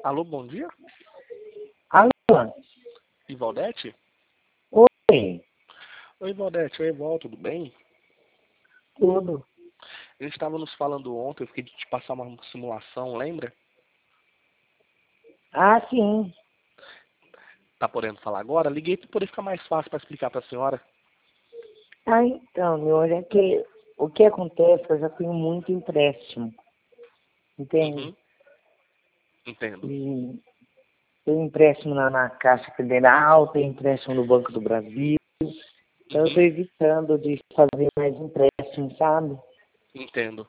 Alô, bom dia? Alô? Ivaldete? Oi, Oi, Ivaldete. Oi, Eval, tudo bem? tudo. A gente estava nos falando ontem, eu fiquei de te passar uma simulação, lembra? Ah, sim. Tá podendo falar agora? Liguei para poder ficar mais fácil para explicar para a senhora. Ah, então, meu olho, é que o que acontece, eu já tenho muito empréstimo, entende? Uhum, entendo. E tenho empréstimo na Caixa Federal, tenho empréstimo no Banco do Brasil, então eu estou Uhum, evitando de fazer mais empréstimo, sabe? entendo.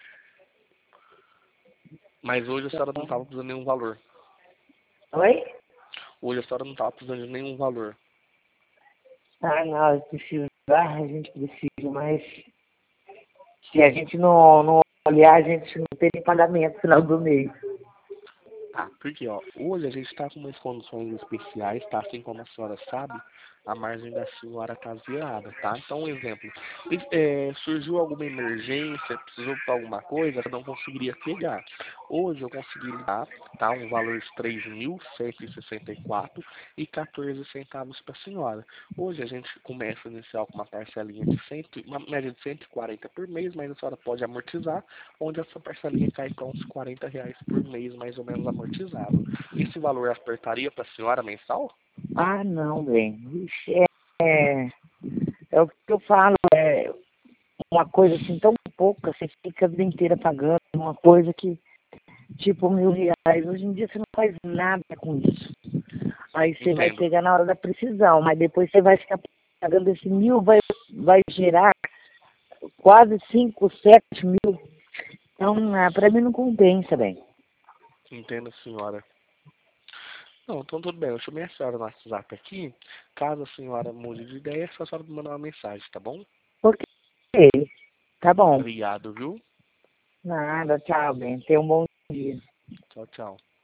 Mas hoje a senhora não estava precisando de nenhum valor. Oi? Hoje a senhora não estava precisando de nenhum valor. Ah, não, eu preciso, a gente precisa, mas se a gente não olhar, a gente não tem pagamento no final do mês. Ah, porque ó, hoje a gente está com umas condições especiais, tá? Assim como a senhora sabe, a margem da senhora está zerada, tá? Então, um exemplo, surgiu alguma emergência, precisou para alguma coisa, eu não conseguiria pegar. Hoje eu consegui lhe dar, tá? Um valor de 3.164,14 para a senhora. Hoje a gente começa a iniciar com uma parcelinha de uma média de 140 por mês, mas a senhora pode amortizar, onde essa parcelinha cai para uns R$ 40 por mês, mais ou menos amortizado. Esse valor apertaria para a senhora mensal? Ah, não, bem. Vixe, é o que eu falo, é uma coisa assim tão pouca, você fica a vida inteira pagando uma coisa que, tipo, R$ 1.000. Hoje em dia você não faz nada com isso. Aí você vai Entendo. pegar na hora da precisão, mas depois você vai ficar pagando esse 1.000, vai gerar quase 5, 7 mil. Então, pra mim não compensa, bem. Entendo, senhora. Não, então tudo bem. Eu chamei a senhora no WhatsApp aqui. Caso a senhora mude de ideia, é só a senhora me mandar uma mensagem, tá bom? Ok, tá bom. Obrigado, viu? Nada, tchau, bem. Tenha um bom dia. Tchau, tchau.